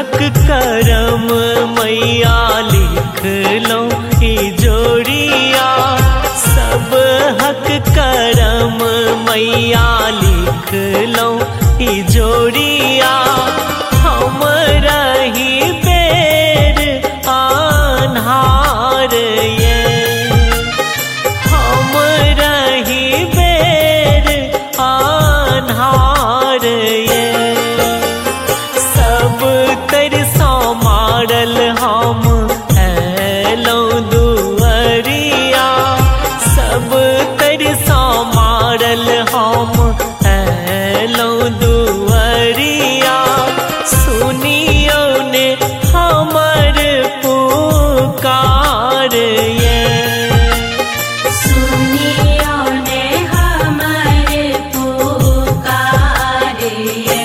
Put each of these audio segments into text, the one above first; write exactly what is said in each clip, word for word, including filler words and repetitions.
हक करम मैया लिख लो ई जोड़िया, सब हक करम मैया लिख लो ई जोड़िया। हम रही बेर आन्हार ये, हम रही बेर आन्हार ये, सब तरसा मारल हम ऐलो दुअरिया, सब तरसा मारल हम ऐलो दुअरिया। सुनियो ने हमर पुकार ये, सुनियो ने हमर पुकार ये।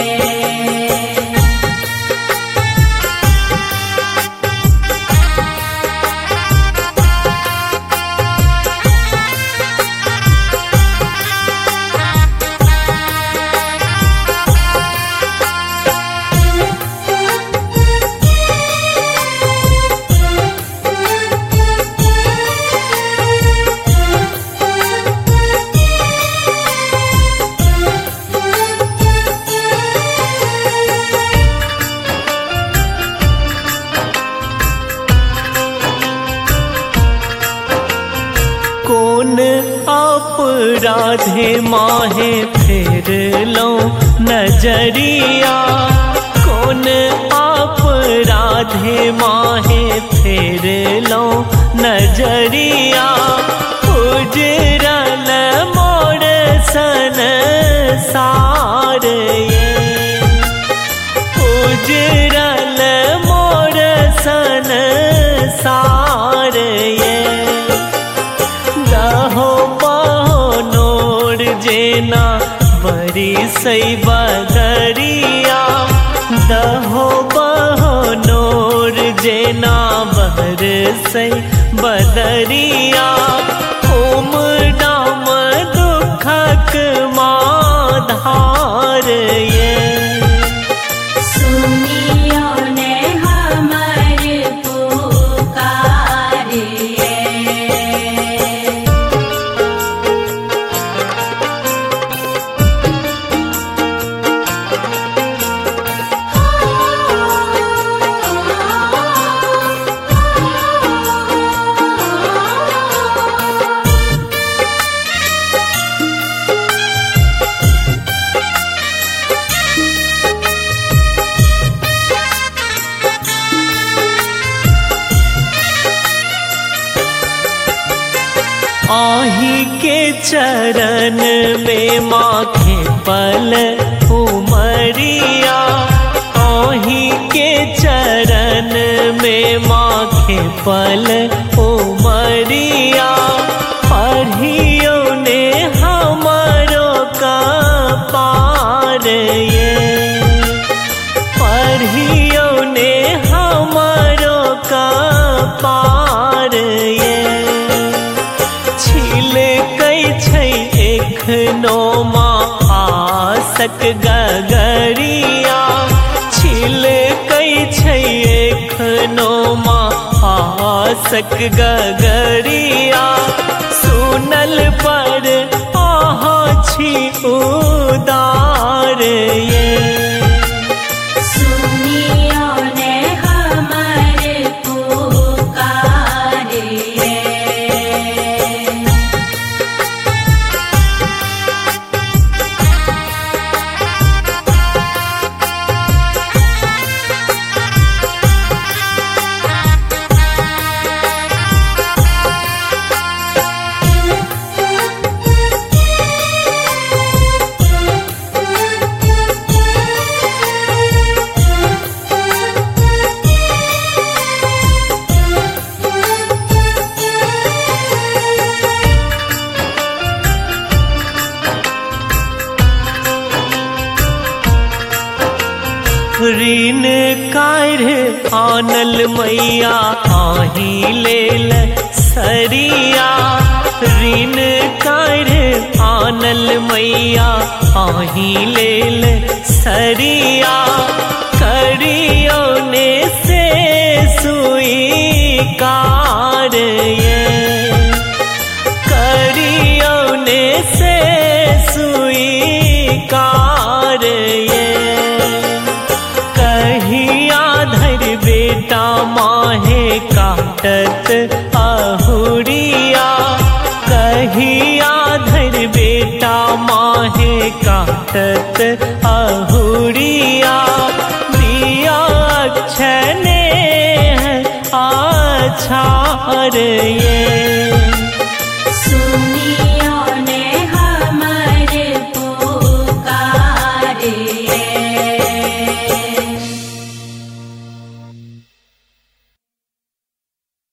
कौन अपराधे माहे फेर लो नजरिया, कौन अपराधे माहे फेर लो नजरिया। उजरल मोर संसार ये, उजरल मोर संसार ये। दहो बहनोर जेना बरी सई बदरिया, दहो बहनोर जेना बर सई बदरिया। ओम नाम दुखक माधार ये, सुनियो ने हमर पुकार ये। आही के चरण में माखे पल उमरिया, आही के चरण में माखे पल उमरिया। पढ़ियो ने हमारो का पार ये, पढ़ियो ने हमारो का पार ये। छिल कई छै एखनो माँ आसक गगरिया, छिल कई छै एखनो माँ आसक गगरिया। सुनल पर आहा छी उदार ये, सुनियो ने हमर पुकार ये। ऋण काढ़ आनल मैया आही लेल सरिया, ऋण काढ़ आनल मैया आही लेल सरिया। करियो स्वीकार ये करियो ने से स्वीकार ये कहिया धर बेटा माहे काटत अहुरिया कहिया धर बेटा माहे काटत अहुरिया दिया छने आछार ये सुन